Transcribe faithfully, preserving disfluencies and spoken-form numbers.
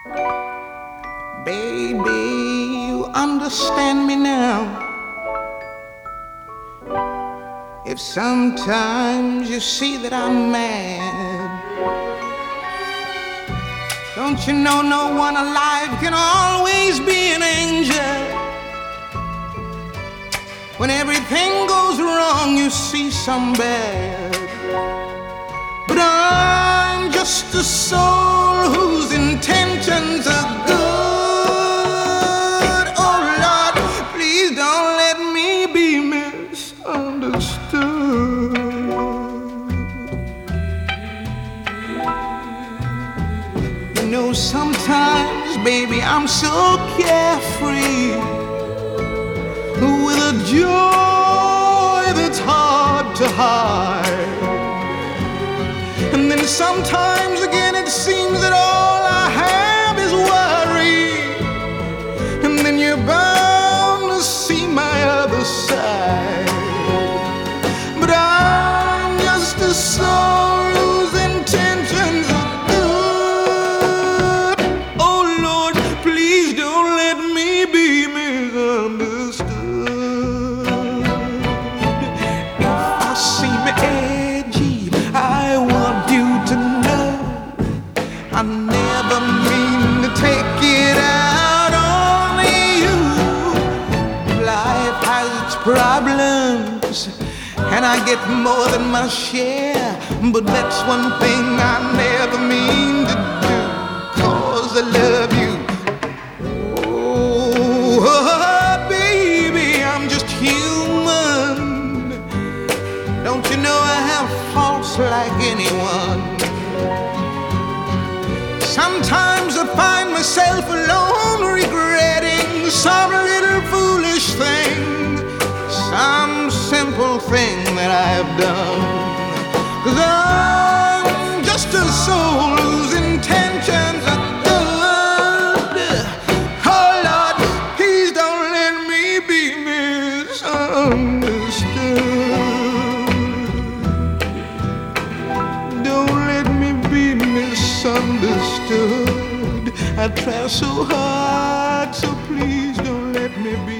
Baby, you understand me now. If sometimes you see that I'm mad, don't you know no one alive can always be an angel? When everything goes wrong, you see some bad. But I'm just a soul whose intentions are good. Oh Lord, please don't let me be misunderstood. You know, sometimes, baby, I'm so carefree, with a joy that's hard to hide. And then sometimes again it seems that all I have is worry. And then you're bound to see my other side. But I'm just a soul whose intentions are good. Oh Lord, please don't let me be misunderstood. If I seem edgy, I want you to know I never mean to take it out on you. Life has its problems, and I get more than my share. But that's one thing I never mean to do, 'cause I love you. Oh, baby, I'm just human. Don't you know I have faults like anyone? Sometimes I find myself alone, regretting some little foolish thing, some simple thing that I've done. 'Cause I'm just a soul whose intentions are good. Oh Lord, please don't let me be misunderstood. Don't let me be misunderstood. I try so hard, so please don't let me be